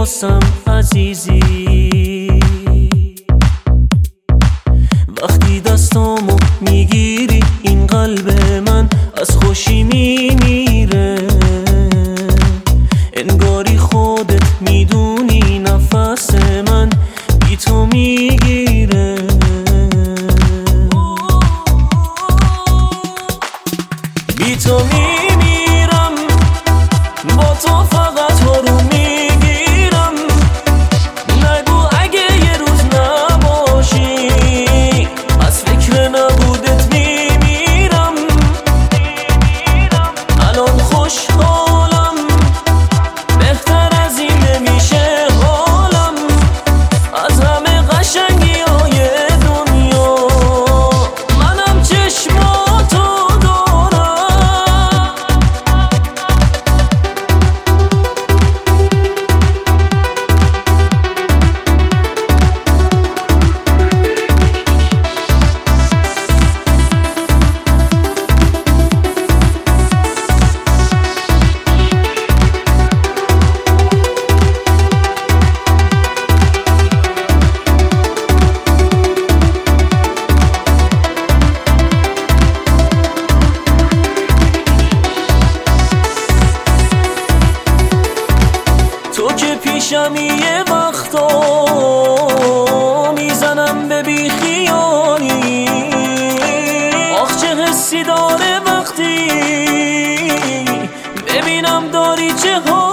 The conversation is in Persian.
واسم عزیزی. وقتی دستامو میگیری این قلب من از خوشی میمیره. انگاری خودت میدونی نفس من بی تو میگیره. بی تو میمیرم، با تو فقط رو میگیرم. نگو اگه یه روز نباشی، از فکر نبودت میمیرم. الان خوشحالم، بهتر از این نمیشه حالم. از همه قشنگی های دنیا منم چشماتو دارم. تو که پیشمی یه وقتا میزنم به بی خیالی. آخ چه حسی داره وقتی ببینم داری چه حالی.